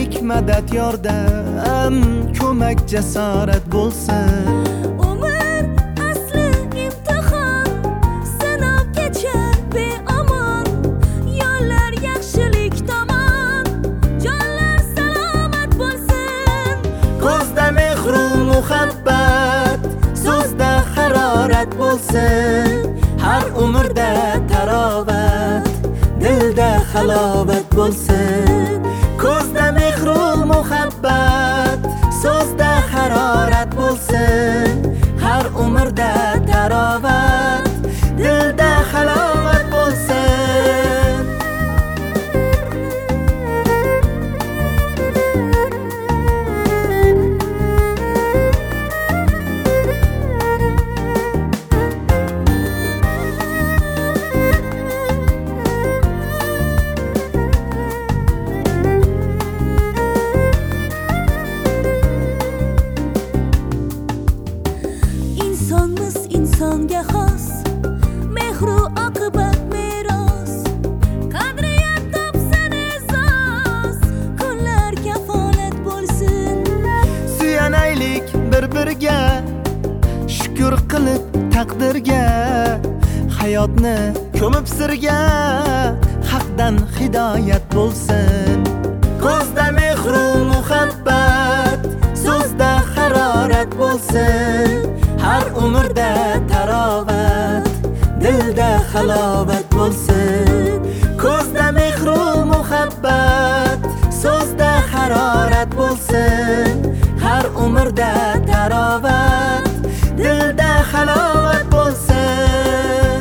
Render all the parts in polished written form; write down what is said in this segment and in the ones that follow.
aylaylik madad yordam, ko'mak jasorat bo'lsin. Umr asli imtihon, sinov kechar beomon. Yo'llar yaxshilik tomon, jonlar salomat bo'lsin. Ko'zda mehru muhabbat, so'zda harorat bo'lsin. Har umrda tarovat, dilda halovat bo'lsin. Ko'zda mehru muhabbat, so'zda harorat bo'lsin. Har umrda tarovat, dilda halovat bo'lsin. Insonmiz insonga xos, mehru oqibat meros. Qadriyat topsin e'zoz, kunlar kafolat bo'lsin. Suyanaylik bir-biriga, shukr qilib taqdirga. Hayotni ko'mib sirga, haqdan hidoyat bo'lsin. Ko'zda mehru muhabbat, so'zda harorat bo'lsin. Har umrda tarovat, dilda halovat bo'lsin. Ko'zda mehru muhabbat, so'zda harorat bo'lsin. Har umrda tarovat, dilda halovat bo'lsin.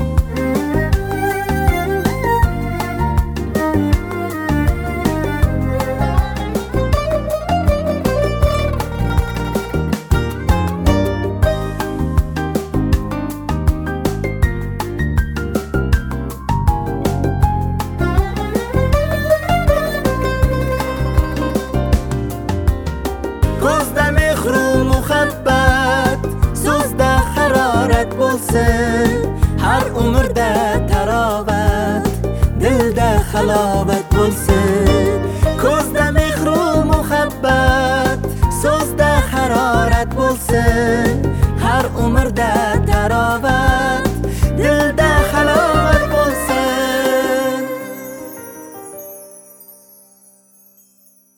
Ko'zda mehru muhabbat, so'zda harorat bo'lsin. Har umrda tarovat, dilda halovat bo'lsin. Ko'zda mehru muhabbat, so'zda harorat bo'lsin. Har umrda